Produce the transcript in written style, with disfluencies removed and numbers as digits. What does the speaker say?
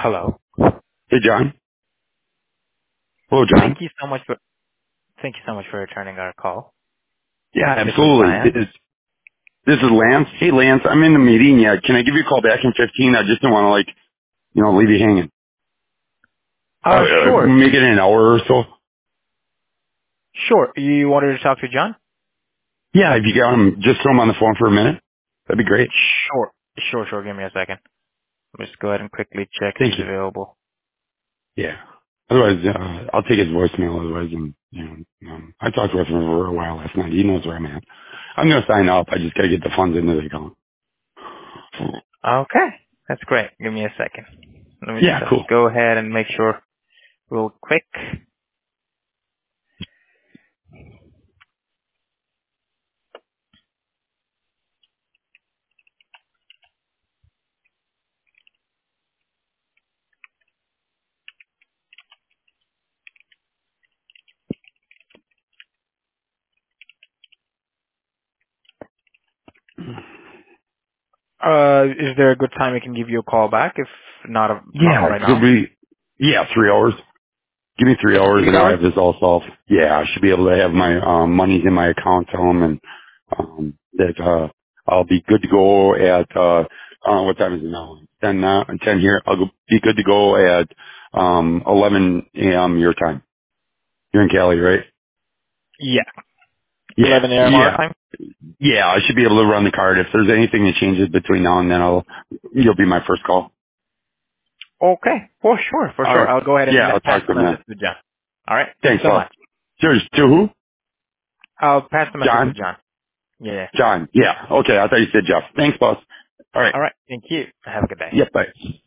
Hello. Hey, John. Hello, John. Thank you so much for thank you so much for returning our call. Yeah, This is absolutely. Lance. This is Lance. Hey, Lance, I'm in the meeting. Yeah, can I give you a call back in 15? I just don't want to, leave you hanging. Sure. Make it an hour or so. Sure. You wanted to talk to John? Yeah, if you got him, just throw him on the phone for a minute. That'd be great. Sure. Sure. Give me a second. Let's go ahead and quickly check if Thank he's you. available. Yeah. Otherwise, I'll take his voicemail. Otherwise, I talked with him for a while last night. He knows where I'm at. I'm going to sign up. I just got to get the funds into the account. Okay. That's great. Give me a second. Let me Yeah, just cool. go ahead and make sure real quick. Is there a good time I can give you a call back? If not Yeah, right could now? we, 3 hours. Give me 3 hours 3 and I'll hours? have this all solved. Yeah, I should be able to have my monies in my account to them and that I'll be good to go at what time is it now? 10 here. Be good to go at 11 a.m. your time. You're in Cali, right? Yeah. Yeah, 11 a.m. our yeah. time? Yeah, I should be able to run the card. If there's anything that changes between now and then you'll be my first call. Okay. For All sure. right. I'll go ahead and Yeah, I'll pass talk to the him then. message to John. All right. Thanks Thanks, so boss. much. Cheers. To who? I'll pass the message to John? John. Yeah. John. Yeah. Okay. I thought you said Jeff. Thanks, boss. All right. All right. Thank you. Have a good day. Yep. Bye.